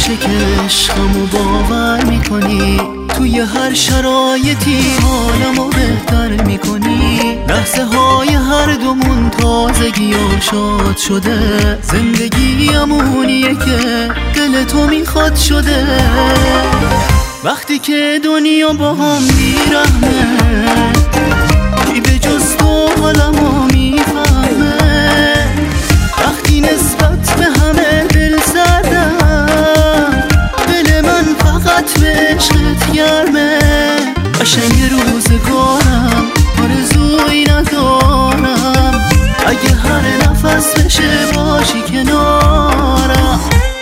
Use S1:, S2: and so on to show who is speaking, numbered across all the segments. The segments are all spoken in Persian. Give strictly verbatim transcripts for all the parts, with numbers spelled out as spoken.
S1: میشه که عشقمو باور میکنی، توی هر شرایطی حالمو بهتر میکنی. لحظه های هر دومون تازگی و شاد شده، زندگی امونیه که دل تو میخواد شده. وقتی که دنیا با هم بیرحمه، کی به جز تو حالمو میفهمه. وقتی نسبت به همه دل سردم، دل من فقط به عشقت گرمه. قشنگ روزگارم آرزویی ندارم، اگه هر نفس بشه باشی کنارم.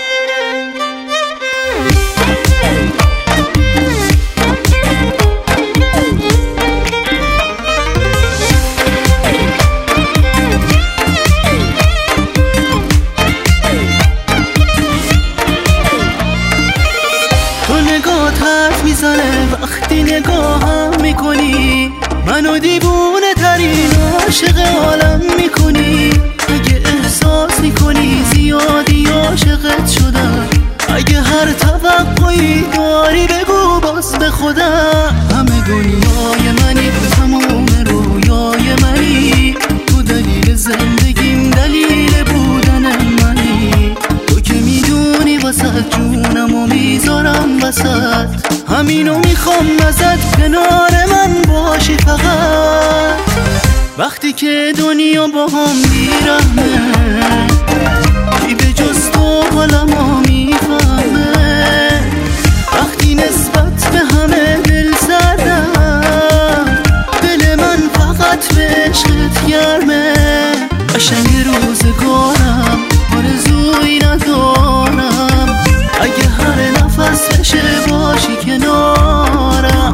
S1: حرف میزنه وقتی نگاهم میکنی، منو دیوونه ترین عاشق عالم میکنی. اگه احساس میکنی زیادی عاشقت شدم، اگه هر توقعی داری بگو باز به خودم. همه دنیای منی، تمام رویای منی، تو دلیل زندگیم، دلیل بودن منی. تو که میدونی وسط جونمو میذارم وسط، همینو میخوام ازت کنار من باشی فقط. وقتی که دنیا با هم بیرحمه، کی به جز تو حالمو میفهمه. وقتی نسبت به همه دل سردم، دل من فقط به عشقت گرمه. قشنگ روزگارم آرزویی ندارم، اگه هر نفس بشه باشی کنارم.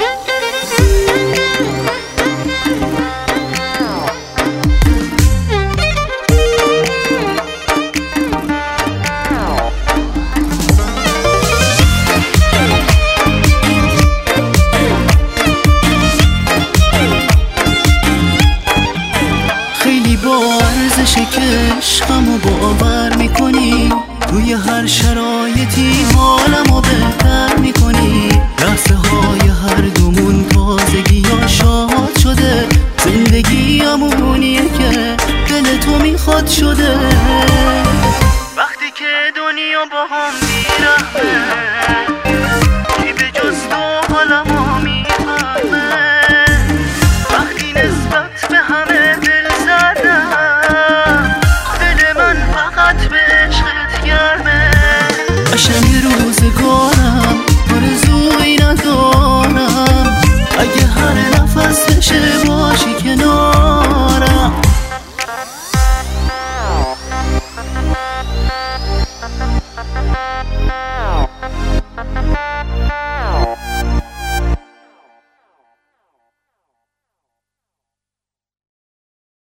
S1: خیلی با ارزشه که عشقمو باور میکنی، توی هر شرایطی حالمو بهتر میکنی. لحظه های هر دومون تازگی یا شاد شده، زندگی امونیه که دل تو میخواد شده. وقتی که دنیا با هم بیرحمه،